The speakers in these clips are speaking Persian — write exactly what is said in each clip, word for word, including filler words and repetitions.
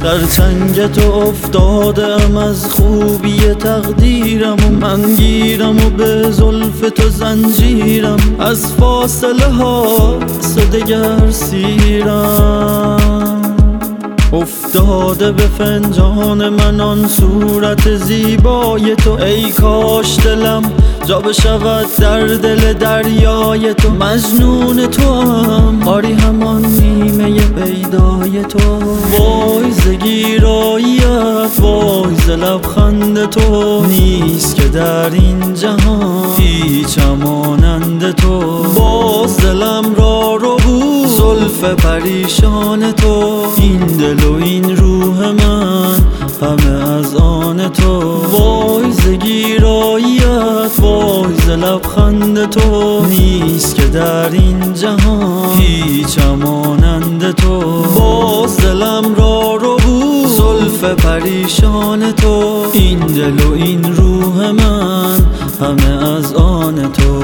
در چنگ تو افتادم از خوبی تقدیرم و من گیرم و به زلف تو زنجیرم، از فاصله ها دگر سیرم. افتاده به فنجان من آن صورت زیبای تو، ای کاش دلم جا بشود در دل دریای تو. مجنون تو هم آری همان نیمه پیدای تو. وای ز گیراییت، وای ز لبخند تو، نیست که در این جهان هیچ مانند تو. باز دلم را رو بود زلف پریشان تو، این دل و این روح من همه از آن تو. وای ز گیراییت، وای ز لبخند تو، نیست که در این جهان هیچ مانند تو. باز دلم را رو بود زلف پریشان تو، این دل و این روح من همه از آن تو.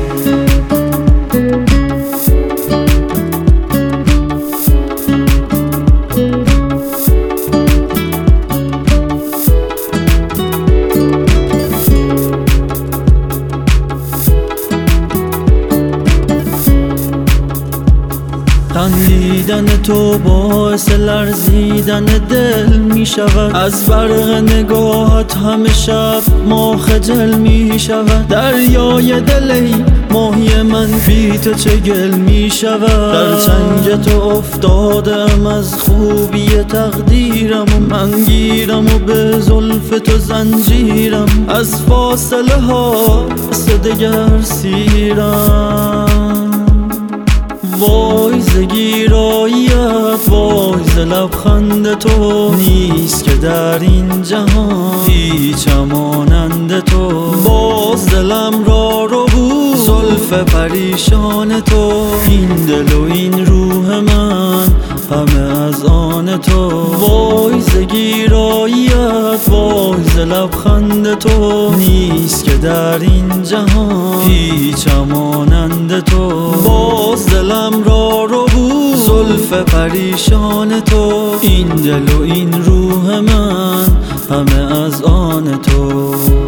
خندیدن تو باعث لرزیدن دل می شود، از برق نگاهت همه شب ما خجل می شود. دریای دل ای ماهی من بی تو چه گل می شود. در چنگ تو افتادم از خوبی تقدیرم و من گیرم و به زلف تو زنجیرم، از فاصله ها دگر سیرم. وای ز گیراییت، وای ز لبخند تو، نیست که در این جهان هیچ مانند تو. باز دلم را رو بود زلف پریشان تو، این دل و این روح من همه از آن تو. وای ز گیراییت، وای ز لبخند تو، نیست که در این جهان هیچ مانند تو. باز دلم را رو بود زلف پریشان تو، این دل و این روح من همه از آن تو.